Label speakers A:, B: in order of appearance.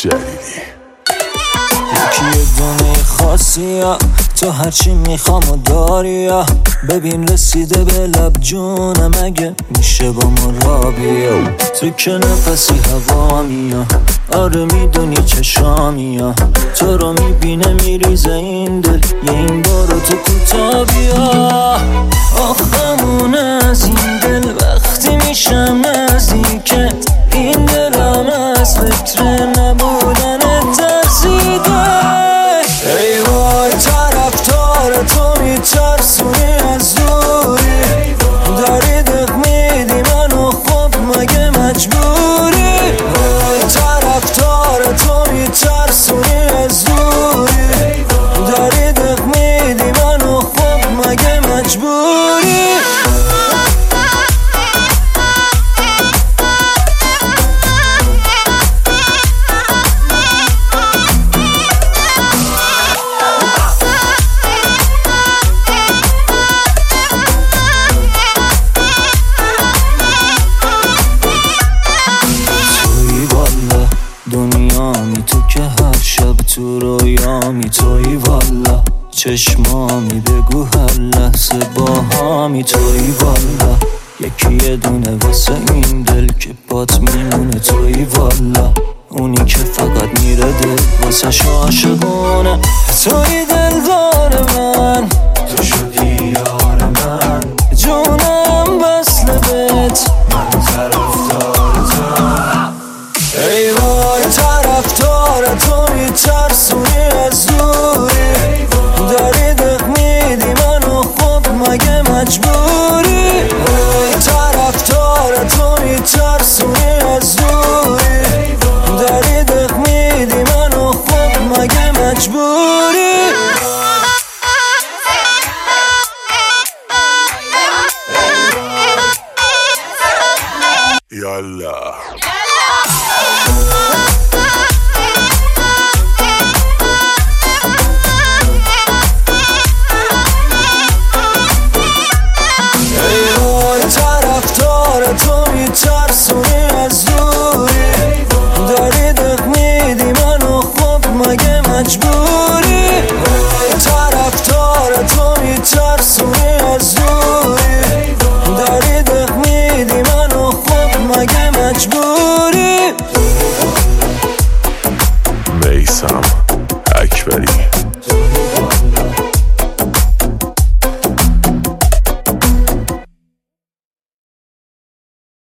A: جدیدی
B: یکی دونه خاصی ها، تو هرچی میخوام و داری ها. ببین رسیده به لب جونم، اگه میشه با ما را بیا. تو که نفسی هوا میا، آره میدونی چشامی ها. تو رو میبینه میریزه این دل، یه این بارو تو کوتا بیا. آخمون از این دل وقتی میشم نزدیکت، این دلم از فکر نبودن ترسیده. ای وای طرفدار تو میترسونی از دوری، داری دق میدی منو، خب مگه مجبوری؟ وای طرفدار تو میترسونی از دوری، داری دق میدی منو، خب مگه مجبوری؟ دنیامی تو که هر شب تو رویامی، توی والا چشمامی، بگو هر لحظه باهامی، توی والا یکی یه دونه واسه این دل که پات میمونه، توی والا اونی که فقط میره دل واسه عاشقونه. توی دلدار من، تو شدی یار من، جونم وصل بهت، من طرفدار تو. ای وای طرفدار تو میترسونی از دوری، داری دق میدی منو، خب مگه مجبوری؟ ای طرفدار تو میترسونی از دوری، داری دق میدی منو، خب مگه مجبوری؟
A: یالا
B: تو میترسونی از دوری، داری دق میدی منو، خب مگه مجبوری؟ طرفدار تو میترسونی